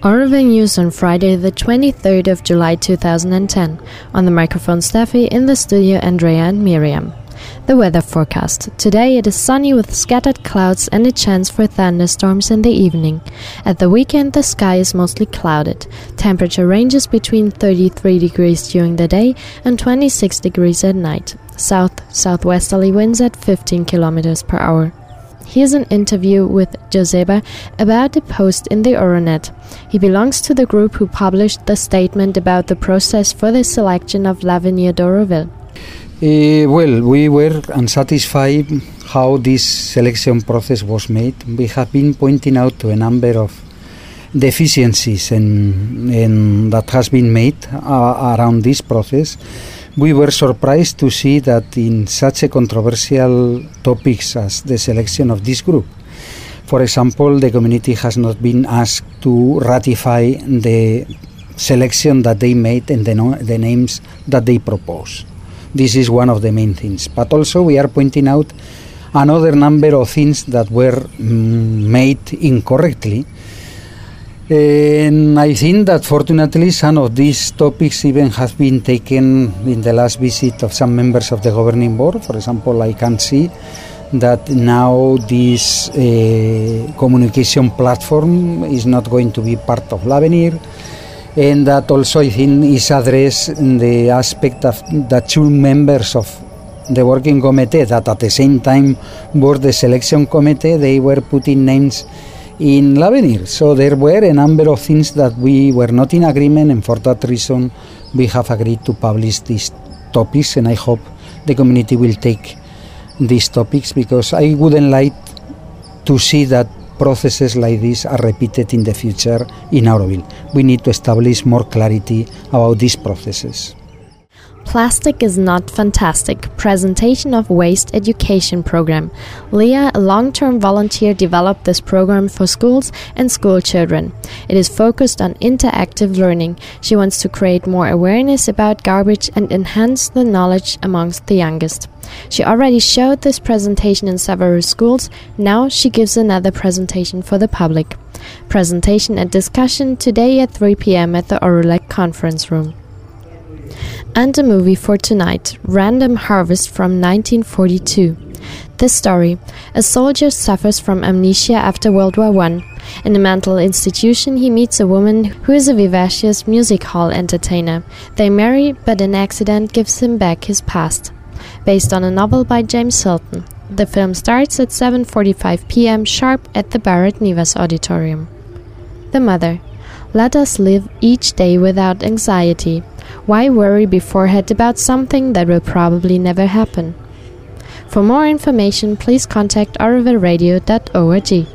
Oroville News on Friday, the 23rd of July 2010. On the microphone, Steffi, in the studio, Andrea and Miriam. The weather forecast. Today it is sunny with scattered clouds and a chance for thunderstorms in the evening. At the weekend, the sky is mostly clouded. Temperature ranges between 33 degrees during the day and 26 degrees at night. South-southwesterly winds at 15 kilometers per hour. Here's an interview with Joseba about the post in the Euronet. He belongs to the group who published the statement about the process for the selection of L'Avenir d'Oroville. We were unsatisfied how this selection process was made. We have been pointing out to a number of deficiencies and that has been made around this process. We were surprised to see that in such a controversial topics as the selection of this group, for example, the community has not been asked to ratify the selection that they made and the names that they propose. This is one of the main things. But also we are pointing out another number of things that were made incorrectly. And I think that fortunately some of these topics even have been taken in the last visit of some members of the governing board. For example, I can see that now this communication platform is not going to be part of L'Avenir, and that also I think is addressed in the aspect of the two members of the working committee that at the same time were the selection committee. They were putting names in L'Avenir. So there were a number of things that we were not in agreement, and for that reason we have agreed to publish these topics, and I hope the community will take these topics, because I wouldn't like to see that processes like this are repeated in the future in Oroville. We need to establish more clarity about these processes. Plastic is not fantastic. Presentation of Waste Education Program. Leah, a long-term volunteer, developed this program for schools and school children. It is focused on interactive learning. She wants to create more awareness about garbage and enhance the knowledge amongst the youngest. She already showed this presentation in several schools. Now she gives another presentation for the public. Presentation and discussion today at 3 p.m. at the Orolec Conference Room. And a movie for tonight, Random Harvest from 1942. This story: a soldier suffers from amnesia after World War I. In a mental institution, he meets a woman who is a vivacious music hall entertainer. They marry, but an accident gives him back his past. Based on a novel by James Hilton. The film starts at 7:45 p.m. sharp at the Barrett Nivas Auditorium. The mother: let us live each day without anxiety. Why worry beforehand about something that will probably never happen? For more information, please contact orovilleradio.org.